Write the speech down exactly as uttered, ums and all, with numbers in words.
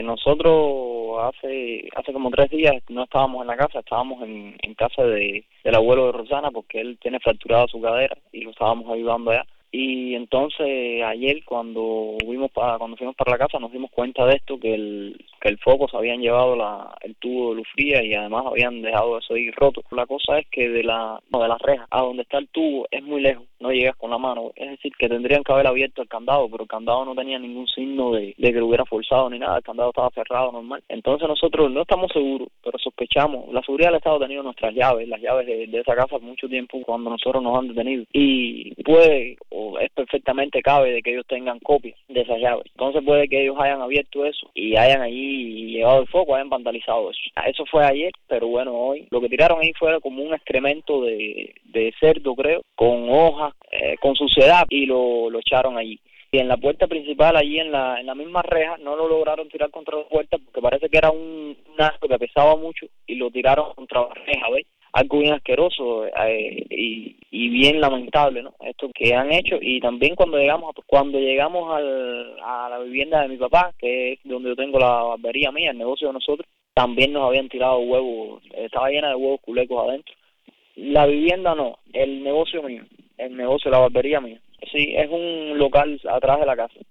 Nosotros hace hace como tres días no estábamos en la casa, estábamos en, en casa de, del abuelo de Rosana porque él tiene fracturada su cadera y lo estábamos ayudando allá. Y entonces ayer cuando fuimos para cuando fuimos para la casa nos dimos cuenta de esto, que el que el foco se habían llevado la, el tubo de luz fría y además habían dejado eso ahí roto. La cosa es que de la no, de la reja a donde está el tubo es muy lejos, no llegas con la mano, es decir que tendrían que haber abierto el candado, pero el candado no tenía ningún signo de, de que lo hubiera forzado ni nada, el candado estaba cerrado normal. Entonces nosotros no estamos seguros, pero sospechamos, la seguridad del Estado ha tenido nuestras llaves, las llaves de, de esa casa por mucho tiempo cuando nosotros nos han detenido, y puede o es perfectamente cabe de que ellos tengan copias de esas llaves. Entonces puede que ellos hayan abierto eso y hayan allí llevado el foco, hayan vandalizado eso. Eso fue ayer, pero bueno, hoy lo que tiraron ahí fue como un excremento de, de cerdo, creo, con hojas, eh, con suciedad, y lo, lo echaron allí. Y en la puerta principal, allí en la en la misma reja, no lo lograron tirar contra la puerta porque parece que era un, un asco que pesaba mucho y lo tiraron contra la reja, ¿ves? Algo bien asqueroso eh, y, y bien lamentable, ¿no? Esto que han hecho. Y también cuando llegamos cuando llegamos al, a la vivienda de mi papá, que es donde yo tengo la barbería mía, el negocio de nosotros, también nos habían tirado huevos, estaba llena de huevos culecos adentro. La vivienda no, el negocio mío, el negocio, la barbería mía. Sí, es un local atrás de la casa.